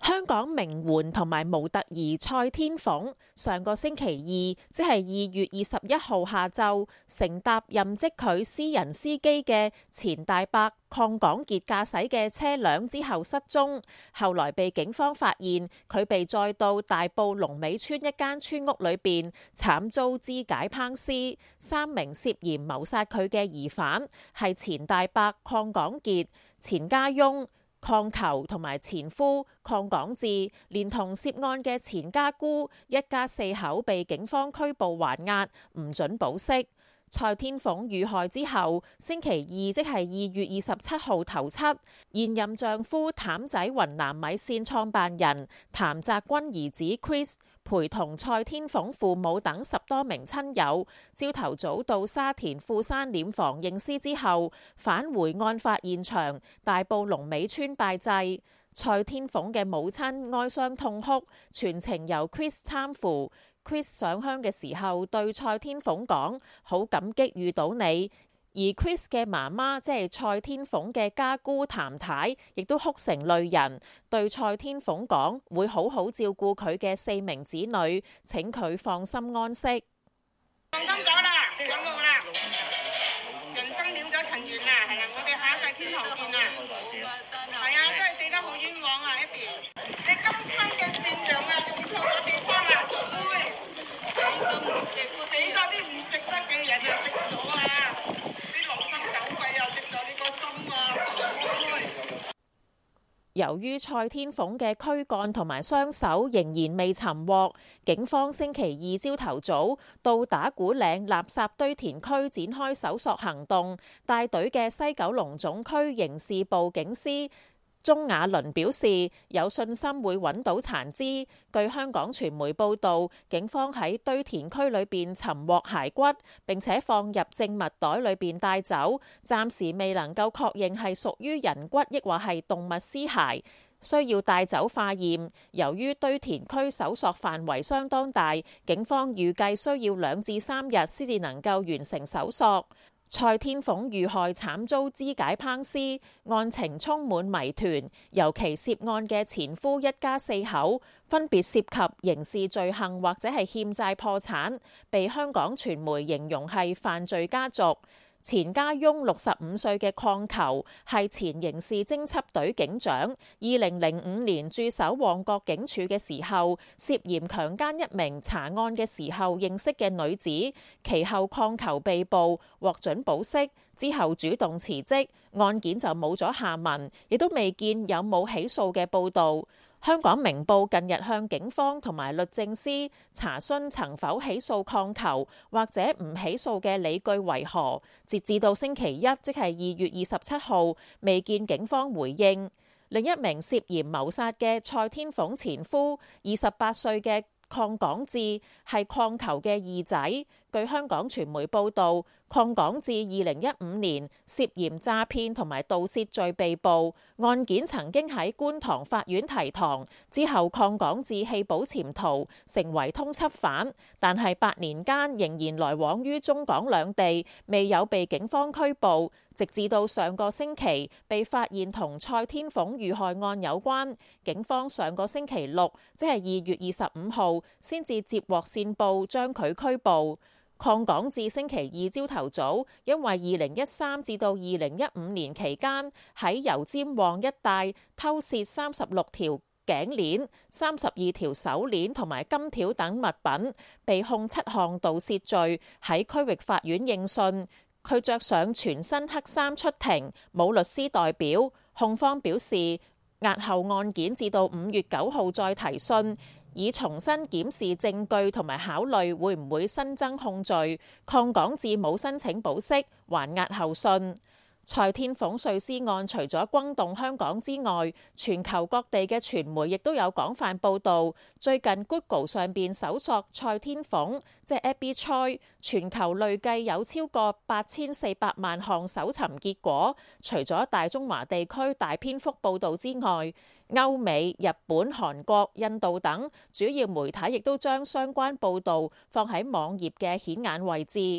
香港名媛同埋模特兒蔡天鳳上個星期二，即係2月21號下晝，乘搭任職佢私人司機嘅前大伯鄺港傑駕駛嘅車輛之後失蹤，後來被警方發現，佢被載到大埔龍尾村一間村屋裏邊，慘遭肢解烹屍。3名涉嫌謀殺佢嘅疑犯係前大伯鄺港傑、前家翁鄺球同埋前夫鄺港智，連同涉案嘅前家姑，一家4口被警方拘捕還押，唔准保釋。蔡天鳳遇害之後，星期二即係2月27號頭七，現任丈夫譚仔雲南米線創辦人譚澤君兒子 Chris 陪同蔡天鳳父母等10多名親友，朝頭早到沙田富山殮房認屍之後，返回案發現場大埔龍尾村拜祭。蔡天鳳嘅母親哀傷痛哭，全程由 Chris 攙扶。Chris 上香嘅時候對蔡天鳳講：好感激遇到你。而 Chris 嘅媽媽即係蔡天鳳嘅家姑譚太，亦都哭成淚人，對蔡天鳳講會好好照顧佢嘅4名子女，請佢放心安息。 放心咗啦，上路啦，人生了咗塵緣啦，係啦，我哋下一世天堂見啦。係啊，真係死得好冤枉啊！一邊你今生嘅善良啊，用錯咗地方啦，傻妹，死咗啲唔值得嘅人啊，食咗啊，啲狼心狗肺啊，食咗你個心啊，傻妹。 由於蔡天鳳嘅軀幹同埋雙手仍然未尋獲，警方星期二朝頭早到打鼓嶺垃圾堆填區展開搜索行動，帶隊嘅西九龍總區刑事部警司鍾雅倫表示有信心會揾到殘肢。據香港傳媒報導，警方喺堆填區裏邊尋獲骸骨，並且放入證物袋裏邊帶走，暫時未能夠確認係屬於人骨抑或係動物屍骸，需要帶走化驗。由於堆填區搜索範圍相當大，警方預計需要2至3日先至能夠完成搜索。蔡天鳳遇害慘遭肢解烹屍，案情充滿謎團，尤其涉案嘅前夫一家4口分別涉及刑事罪行或者係欠債破產，被香港傳媒形容係犯罪家族。前家翁65歲嘅鄺球係前刑事偵緝隊警長，2005年駐守旺角警署嘅時候，涉嫌強姦一名查案嘅時候認識嘅女子，其後鄺球被捕，獲准保釋，之後主動辭職，案件就冇咗下文，亦都未見有冇起訴嘅報導。香港明報近日向警方同埋律政司查詢曾否起訴鄺球或者唔起訴嘅理據為何，截至到星期一，即係2月27號，未見警方回應。另一名涉嫌謀殺嘅蔡天鳳前夫28歲嘅鄺港智係鄺球嘅二仔。據香港傳媒報導，鄺港智2015年涉嫌詐騙同埋盜竊罪被捕，案件曾經喺觀塘法院提堂，之後鄺港智棄保潛逃，成為通緝犯，但係8年間仍然來往於中港兩地，未有被警方拘捕，直至到上個星期被發現同蔡天鳳遇害案有關，警方上個星期六，即係2月25號，先至接獲線報將佢拘捕。鄺港智星期二朝頭早，因為2013至到2015年期間喺油尖旺一帶偷竊36條頸鏈、32條手鏈同埋金條等物品，被控7項盜竊罪，喺區域法院應訊。佢着上全身黑衫出庭，冇律師代表。控方表示押後案件至到5月9號再提訊，以重新檢視證據同埋考慮會唔會新增控罪。鄺港智冇申請保釋，還押候訊。蔡天鳳碎屍案除咗轟動香港之外，全球各地嘅傳媒亦都有廣泛報導。最近 Google 上邊搜索蔡天鳳，即係 Abby Choi， 全球累計有超過8400萬項搜尋結果。除咗大中華地區大篇幅報導之外，歐美、日本、韓國、印度等主要媒體亦都將相關報導放喺網頁嘅顯眼位置。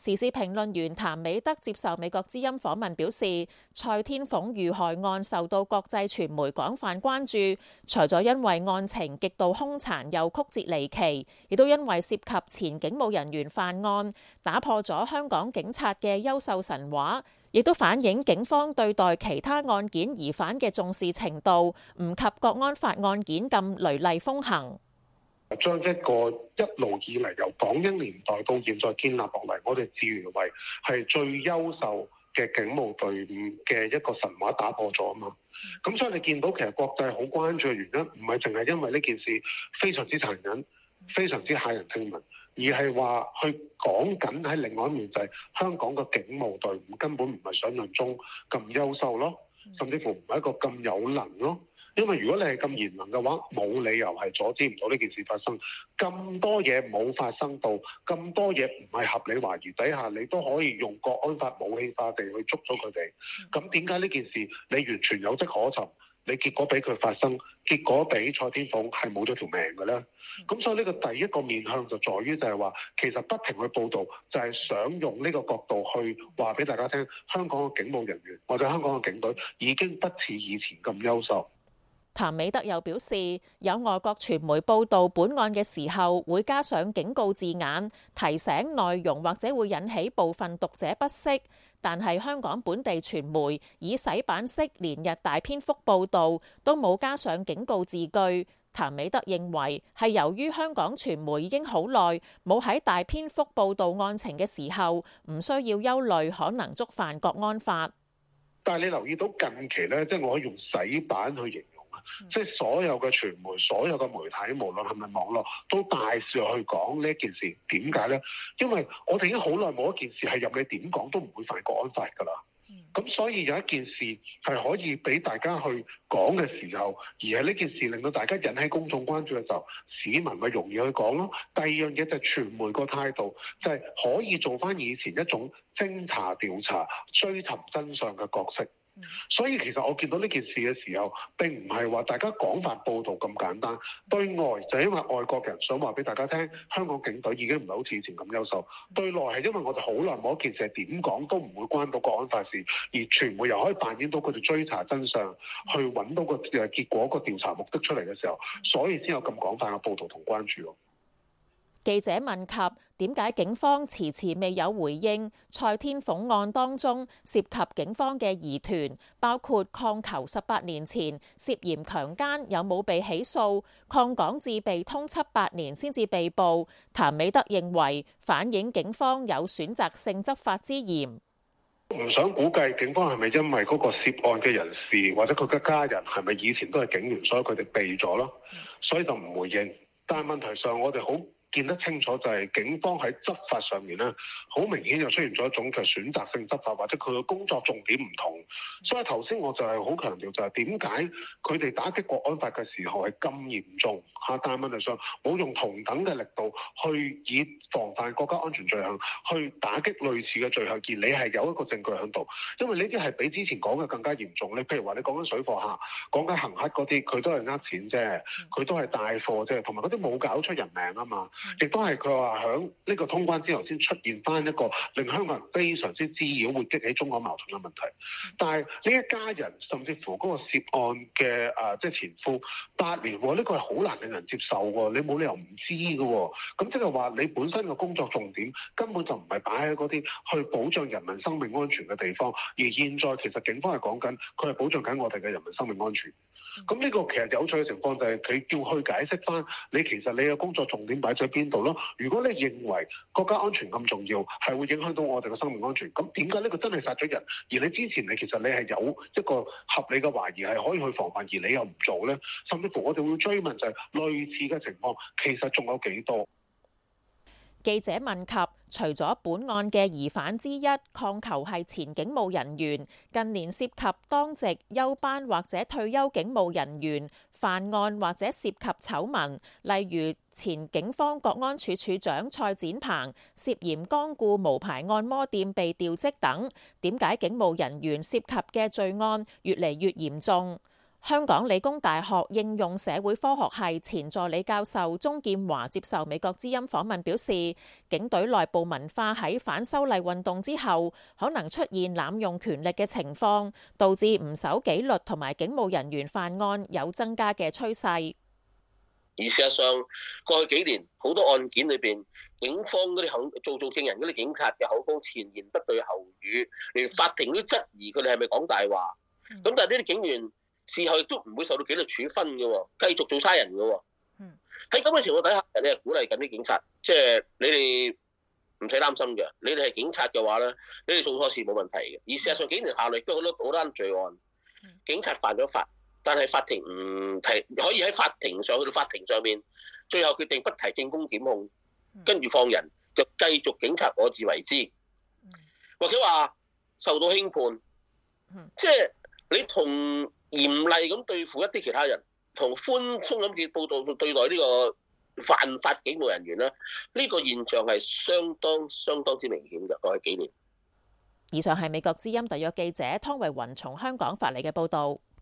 時事評論員譚美德接受美國之音訪問表示，蔡天鳳遇害案受到國際傳媒廣泛關注，除咗因為案情極度兇殘又曲折離奇，亦都因為涉及前警務人員犯案，打破咗香港警察嘅優秀神話，亦都反映警方對待其他案件疑犯嘅重視程度唔及國安法案件咁雷厲風行。 將一個一路以嚟由港英年代到現在建立落嚟，我哋自認為係最優秀嘅警務隊伍嘅一個神話打破咗啊嘛。咁所以你見到其實國際好關注嘅原因，唔係淨係因為呢件事非常之殘忍、非常之駭人聽聞，而係話去講緊喺另外一面就係香港嘅警務隊伍根本唔係想象中咁優秀咯，甚至乎唔係一個咁有能咯。因為如果你係咁賢能嘅話，冇理由係阻止唔到呢件事發生。咁多嘢冇發生到，咁多嘢唔係合理懷疑底下，你都可以用國安法武器化地去捉咗佢哋。咁點解呢件事你完全有跡可尋？你結果俾佢發生，結果俾蔡天鳳係冇咗條命嘅咧。咁所以呢個第一個面向就在於就係話，其實不停去報導，就係想用呢個角度去話俾大家聽，香港嘅警務人員或者香港嘅警隊已經不似以前咁優秀。 譚美德又表示，有外國傳媒報導本案嘅時候，會加上警告字眼，提醒內容或者會引起部分讀者不適。但係香港本地傳媒以洗版式連日大篇幅報導，都冇加上警告字句。譚美德認為係由於香港傳媒已經好耐冇喺大篇幅報導案情嘅時候，唔需要憂慮可能觸犯國安法。 但係你留意到近期咧，即係我可以用洗版去形容。即係所有嘅傳媒、所有嘅媒體，無論係咪網絡，都大肆去講呢一件事。點解呢？因為我哋已經好耐冇一件事係任你點講都唔會犯國安法㗎啦。咁所以有一件事係可以俾大家去講嘅時候，而係呢件事令到大家引起公眾關注嘅時候，市民咪容易去講咯。第二樣嘢就係傳媒個態度，就係可以做翻以前一種偵查、調查、追尋真相嘅角色。所以其實我見到呢件事嘅時候，並唔係話大家廣泛報導咁簡單。對外就係因為外國人想話俾大家聽，香港警隊已經唔係好似以前咁優秀；對內係因為我哋好耐冇一件事係點講都唔會關到國安法事，而傳媒又可以扮演到佢哋追查真相，去揾到個結果、個調查目的出嚟嘅時候，所以先有咁廣泛嘅報導同關注咯。 記者問及點解警方遲遲未有回應蔡天鳳案當中涉及警方嘅疑團，包括鄺球18年前涉嫌強姦有冇被起訴，鄺港智被通緝8年先至被捕。譚美德認為反映警方有選擇性執法之嫌。 唔想估計警方係咪因為嗰個涉案嘅人士或者佢嘅家人係咪以前都係警員，所以佢哋避咗咯，所以就唔回應。但係問題上我哋好見得清楚，就係警方喺執法上面咧，好明顯就出現咗一種嘅選擇性執法，或者佢嘅工作重點唔同。所以頭先我就係好強調，就係點解佢哋打擊國安法嘅時候係咁嚴重嚇，但係問題上冇用同等嘅力度去以防範國家安全罪行去打擊類似嘅罪行，而你係有一個證據喺度，因為呢啲係比之前講嘅更加嚴重。你譬如話你講緊水貨客、講緊行乞嗰啲，佢都係呃錢啫，佢都係帶貨啫，同埋嗰啲冇搞出人命啊嘛。亦都係佢話響呢個通關之後先出現翻一個令香港人非常之滋擾，會激起中港矛盾嘅問題。但係呢一家人甚至乎嗰個涉案嘅即係前夫8年，呢個係好難令人接受喎。你冇理由唔知嘅喎。咁即係話你本身嘅工作重點根本就唔係擺喺嗰啲去保障人民生命安全嘅地方，而現在其實警方係講緊佢係保障緊我哋嘅人民生命安全。咁呢個其實有趣嘅情況就係佢叫去解釋翻你其實你嘅工作重點擺喺邊度咯。如果你認為國家安全咁重要，係會影響到我哋嘅生命安全，咁點解呢個真係殺咗人，而你之前其實你係有一個合理嘅懷疑係可以去防範，而你又唔做呢？甚至乎我哋會追問就係類似嘅情況，其實仲有幾多？ 記者問及，除咗本案嘅疑犯之一鄺球係前警務人員，近年涉及當值、休班或者退休警務人員犯案或者涉及醜聞，例如前警方國安處處長蔡展鵬涉嫌光顧無牌按摩店被調職等，點解警務人員涉及嘅罪案越嚟越嚴重？ 香港理工大學應用社會科學系前助理教授鍾劍華接受美國之音訪問表示，警隊內部文化喺反修例運動之後，可能出現濫用權力嘅情況，導致唔守紀律同埋警務人員犯案有增加嘅趨勢。 而事實上，過去幾年好多案件裏邊，警方嗰啲做證人嗰啲警察嘅口供前言不對後語，連法庭都質疑佢哋係咪講大話。咁但係呢啲警員事後亦都唔會受到紀律處分嘅喎，繼續做差人嘅喎。喺咁嘅情況底下，你係鼓勵緊啲警察，即係你哋唔使擔心嘅。你哋係警察嘅話咧，你哋做錯事冇問題嘅。而事實上幾年下嚟都好多單罪案，警察犯咗法，但係法庭唔提，可以喺法庭上去到法庭上面，最後決定不提證供檢控，跟住放人，就繼續警察我自為之，或者話受到輕判，即係你同嚴厲咁對付一啲其他人，同寬鬆咁嘅報道對待呢個犯法警務人員咧，呢個現象係相當之明顯嘅。過去幾年。 以上係美國之音特約記者湯慧雲從香港發嚟嘅報導。